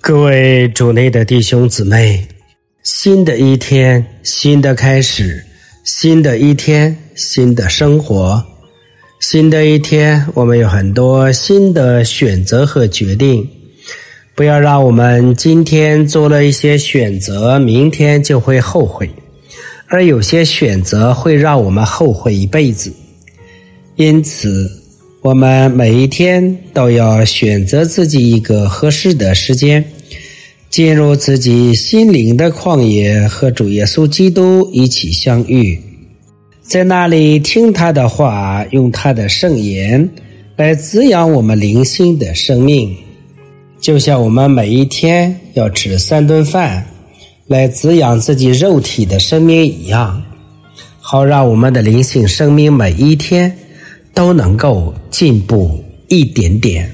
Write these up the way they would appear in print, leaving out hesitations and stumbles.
各位主内的弟兄姊妹，新的一天，新的开始，新的一天，新的生活，新的一天，我们有很多新的选择和决定。不要让我们今天做了一些选择，明天就会后悔，而有些选择会让我们后悔一辈子。因此，我们每一天都要选择自己一个合适的时间，进入自己心灵的旷野，和主耶稣基督一起相遇，在那里听他的话，用他的圣言来滋养我们灵性的生命，就像我们每一天要吃3顿饭来滋养自己肉体的生命一样，好让我们的灵性生命每一天都能够进步一点点。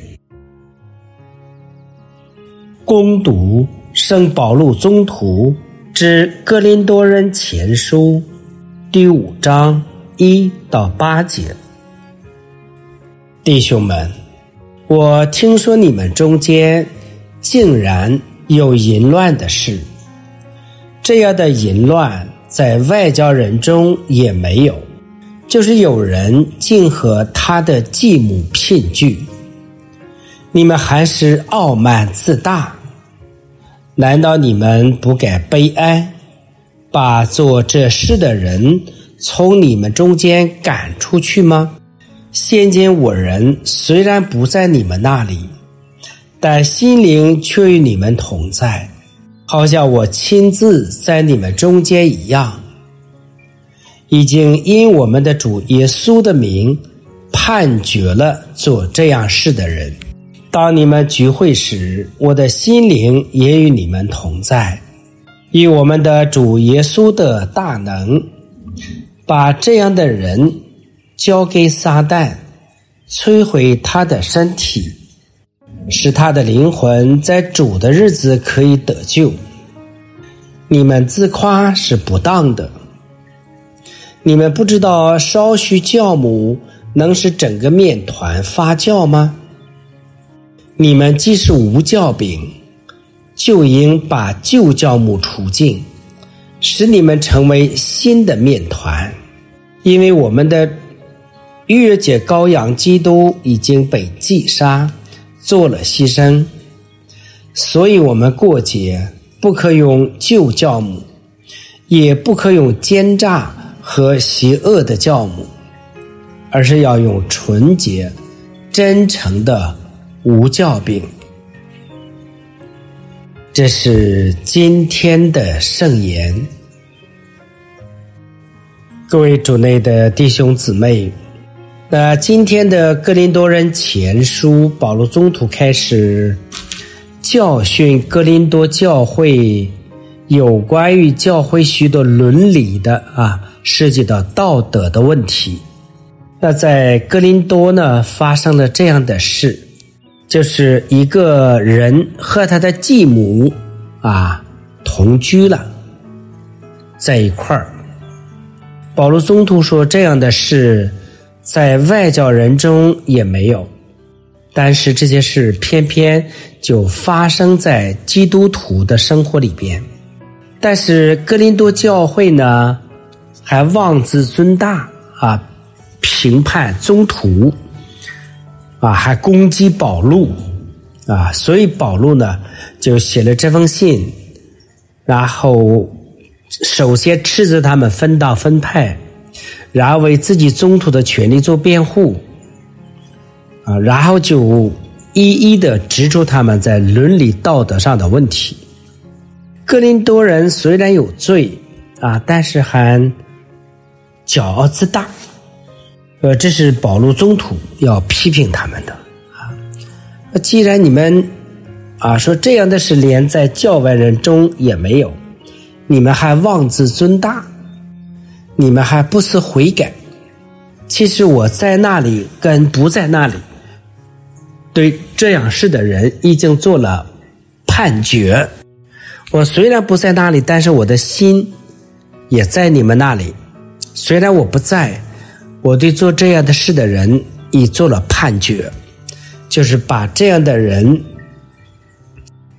攻读圣保禄宗徒之哥林多人前书第5章1到8节。弟兄们，我听说你们中间竟然有淫乱的事，这样的淫乱在外教人中也没有，就是有人竟和他的继母姘居。你们还是傲慢自大，难道你们不该悲哀，把做这事的人从你们中间赶出去吗？现今我人虽然不在你们那里，但心灵却与你们同在，好像我亲自在你们中间一样。已经因我们的主耶稣的名判决了做这样事的人。当你们聚会时，我的心灵也与你们同在，以我们的主耶稣的大能，把这样的人交给撒旦，摧毁他的身体，使他的灵魂在主的日子可以得救。你们自夸是不当的。你们不知道少许酵母能使整个面团发酵吗？你们既是无酵饼，就应把旧酵母除尽，使你们成为新的面团。因为我们的逾节羔羊基督已经被击杀，做了牺牲，所以我们过节不可用旧酵母，也不可用奸诈和邪恶的酵母，而是要用纯洁真诚的无酵饼。这是今天的圣言。各位主内的弟兄姊妹，那今天的哥林多人前书，保禄宗徒开始教训哥林多教会有关于教会许多伦理的涉及到道德的问题。那在哥林多呢，发生了这样的事，就是一个人和他的继母同居了，在一块儿。保禄宗徒说，这样的事在外教人中也没有，但是这些事偏偏就发生在基督徒的生活里边。但是哥林多教会呢，还妄自尊大评判宗徒还攻击保禄所以保禄呢就写了这封信，然后首先斥责他们分道分派，然后为自己宗徒的权利做辩护然后就一一的指出他们在伦理道德上的问题。哥林多人虽然有罪但是还骄傲自大，这是保禄宗徒要批评他们的既然你们说这样的事连在教外人中也没有，你们还妄自尊大，你们还不思悔改，其实我在那里跟不在那里，对这样事的人已经做了判决。我虽然不在那里，但是我的心也在你们那里。虽然我不在，我对做这样的事的人已做了判决，就是把这样的人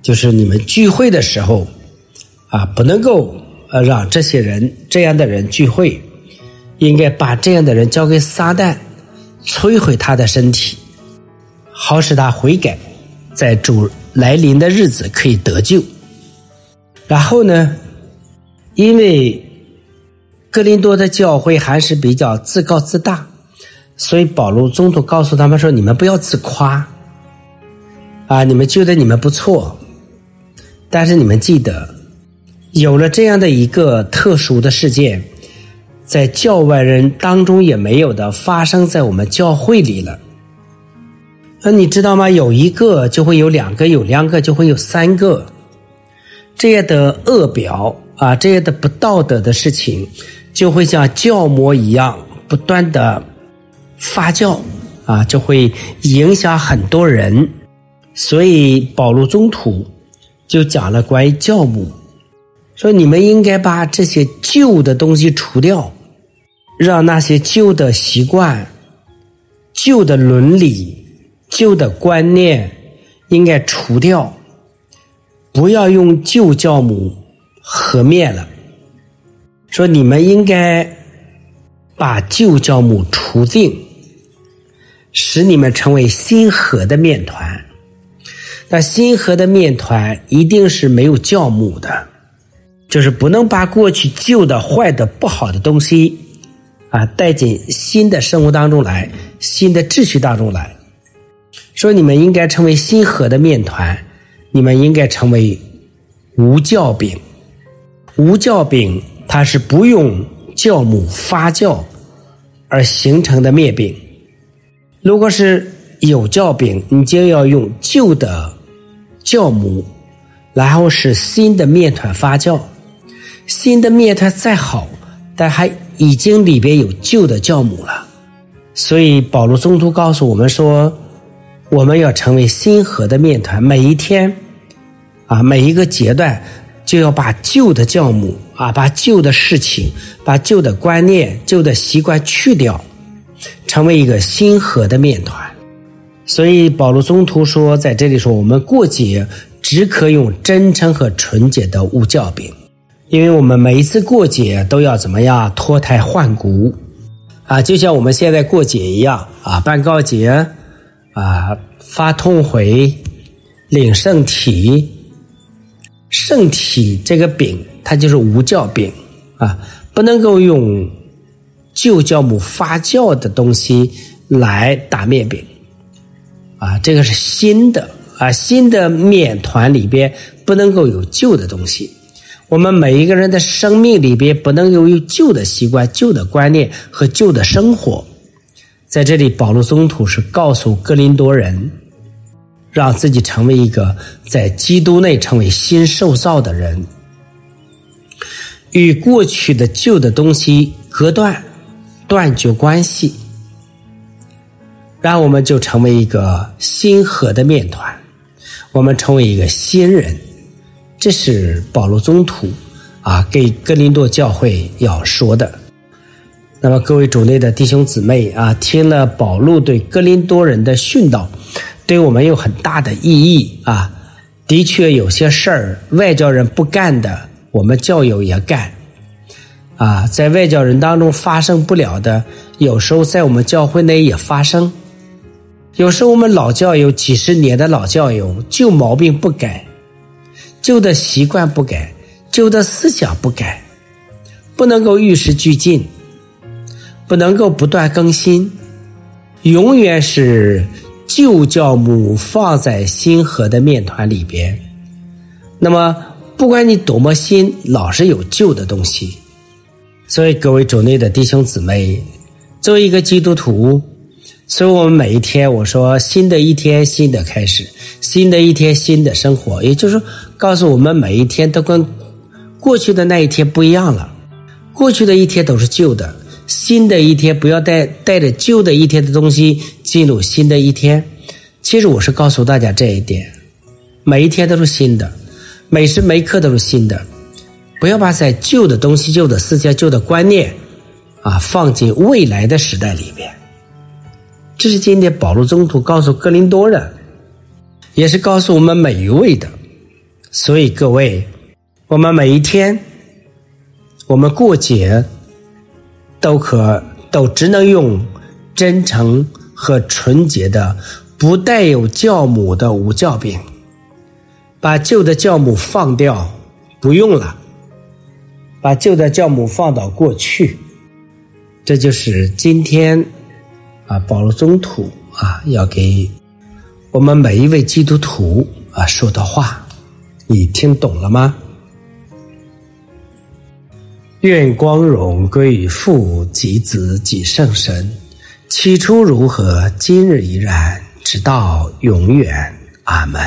就是你们聚会的时候不能够让这样的人聚会，应该把这样的人交给撒旦，摧毁他的身体，好使他悔改，在主来临的日子可以得救。然后呢，因为哥林多的教会还是比较自高自大，所以保罗宗徒告诉他们说，你们不要自夸你们觉得你们不错，但是你们记得有了这样的一个特殊的事件，在教外人当中也没有的发生在我们教会里了。你知道吗？有一个就会有两个，有两个就会有三个，这样的恶表这样的不道德的事情就会像酵母一样不断的发酵就会影响很多人。所以保罗宗徒就讲了关于酵母，说你们应该把这些旧的东西除掉，让那些旧的习惯、旧的伦理、旧的观念应该除掉，不要用旧酵母和面了。说你们应该把旧酵母除净，使你们成为新和的面团。那新和的面团一定是没有酵母的，就是不能把过去旧的坏的不好的东西带进新的生活当中来，新的秩序当中来。说你们应该成为新和的面团，你们应该成为无酵饼。无酵饼它是不用酵母发酵而形成的面饼，如果是有酵饼，你就要用旧的酵母，然后是新的面团发酵。新的面团再好，但还已经里边有旧的酵母了。所以保罗宗徒告诉我们说，我们要成为新和的面团，每一天每一个阶段就要把旧的酵母把旧的事情、把旧的观念、旧的习惯去掉，成为一个新和的面团。所以保罗宗徒说，在这里说，我们过节只可用真诚和纯洁的无酵饼，因为我们每一次过节都要怎么样脱胎换骨就像我们现在过节一样办告节发痛悔、领圣体。圣体这个饼它就是无酵饼不能够用旧酵母发酵的东西来打面饼这个是新的新的面团里边不能够有旧的东西。我们每一个人的生命里边不能有旧的习惯、旧的观念和旧的生活。在这里保罗宗徒是告诉哥林多人，让自己成为一个在基督内成为新受造的人，与过去的旧的东西隔断，断绝关系，然后我们就成为一个新和的面团，我们成为一个新人。这是保罗宗徒给哥林多教会要说的。那么各位主内的弟兄姊妹听了保罗对哥林多人的训导，对我们有很大的意义的确有些事儿外教人不干的，我们教友也干在外教人当中发生不了的，有时候在我们教会内也发生。有时候我们老教友几十年的老教友，旧毛病不改，旧的习惯不改，旧的思想不改，不能够与时俱进，不能够不断更新，永远是旧酵母放在新和的面团里边。那么不管你多么新，老是有旧的东西。所以各位主内的弟兄姊妹，作为一个基督徒，所以我们每一天，我说新的一天新的开始，新的一天新的生活，也就是说告诉我们每一天都跟过去的那一天不一样了。过去的一天都是旧的，新的一天不要带着旧的一天的东西进入新的一天。其实我是告诉大家这一点，每一天都是新的，每时每刻都是新的，不要把在旧的东西、旧的思想、旧的观念放进未来的时代里边。这是今天保罗宗徒告诉哥林多人，也是告诉我们每一位的。 所以各位，我们每一天，我们过节都只能用真诚和纯洁的不带有酵母的无酵饼，把旧的酵母放掉，不用了，把旧的酵母放到过去。这就是今天保罗宗徒要给我们每一位基督徒说的话，你听懂了吗？愿光荣归于父及子及圣神，起初如何，今日依然，直到永远。阿们。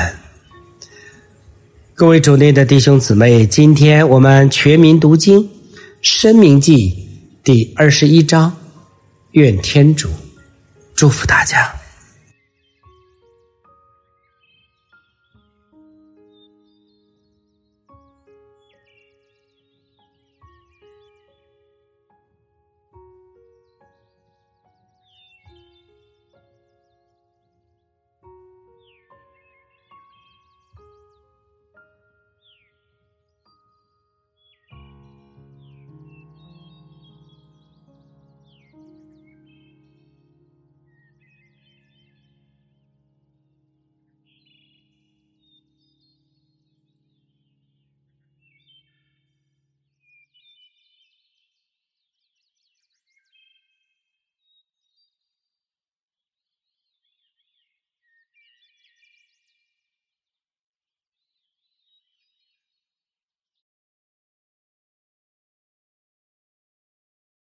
各位主内的弟兄姊妹，今天我们全民读经申命记第21章，愿天主祝福大家。